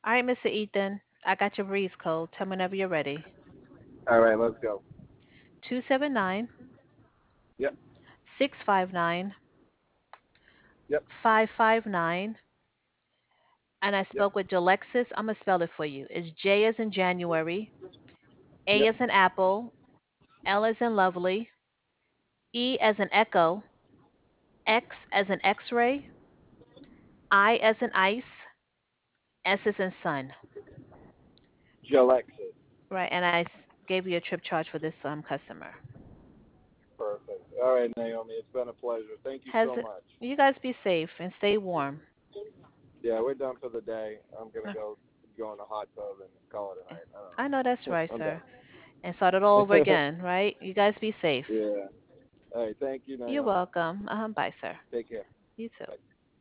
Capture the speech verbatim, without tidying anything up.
All right, mister Ethan, I got your breeze code. Tell me whenever you're ready. All right, let's go. Two seven nine Yep, six five nine yep, five five nine. And I yep, spoke with Jalexis. I'm going to spell it for you. It's J as in January, A yep. as in apple, L as in lovely, E as in echo, X as in x-ray, I as in ice, S as in sun. Jalexis. Right, and I s- gave you a trip charge for this um, customer. Perfect. All right, Naomi, it's been a pleasure. Thank you Has so it, much. you guys be safe and stay warm. Yeah, we're done for the day. I'm gonna Uh, go go in the hot tub and call it a night. I I know that's don't know. right, I'm sir. done. And start it all over again, right? You guys be safe. Yeah. All right. Thank you, You're Naomi. welcome. Uh-huh, bye, sir. Take care. You too. Bye.